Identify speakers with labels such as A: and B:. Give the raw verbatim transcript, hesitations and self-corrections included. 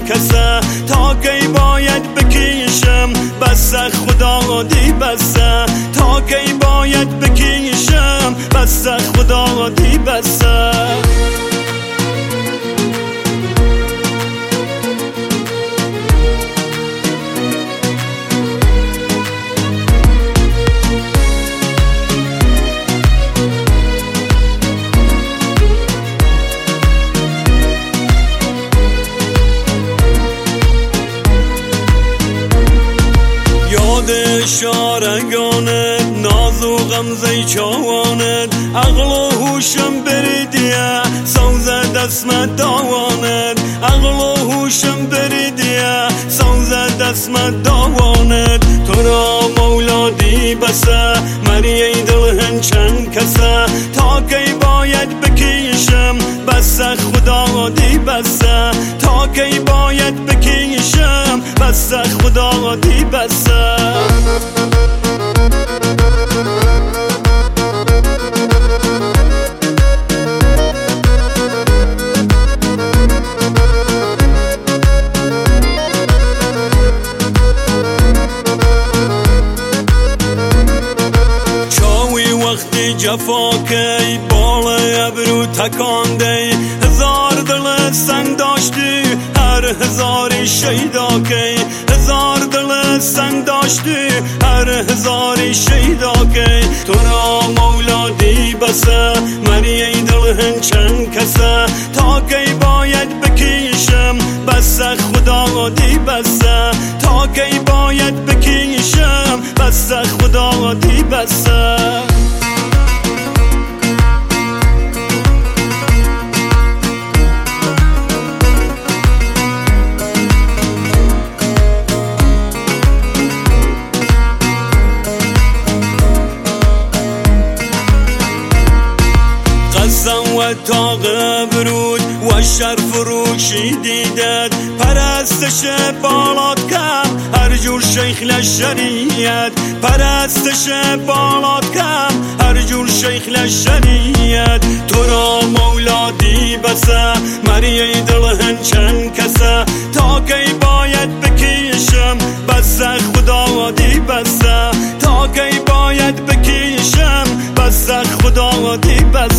A: کسه، تا کی باید بکشم بس خدا دی بسه، تا کی باید بکشم بس خدا دی بسه. شارگانت ناز و غمزه چاوانت، عقل و هوشم بریدیه سوز دستم داوانت، عقل و هوشم بریدیه سوز دستم داوانت. تو را مولا دی بسه مریه دل هنچند کسه، تا کی باید بکشم بس خدا دی بسه، تا کی باید بکشم بس خدا دی بسه. وقتی جفا کی بالا ابرو تکاندی، هزار دل سنگ داشتی هر هزاری شیدا کی، هزار دل سنگ داشتی هر هزاری شیدا کی. تو را مولا دی بسه مریه دل هنچند کسه، تا کی باید بکشم بس خدا دی بسه، تا کی باید بکشم بس خدا دی بسه. و تاق برود و شر فروشی دیدد، پرستش بالات کم هر جور شیخ لشریت، پرستش بالات کم هر جور شیخ لشریت. تو را مولا دی بسه مریه دل هنچند کسه، تا کی باید بکشم بس خدا دی بسه، تا کی باید بکشم بس خدا دی بسه.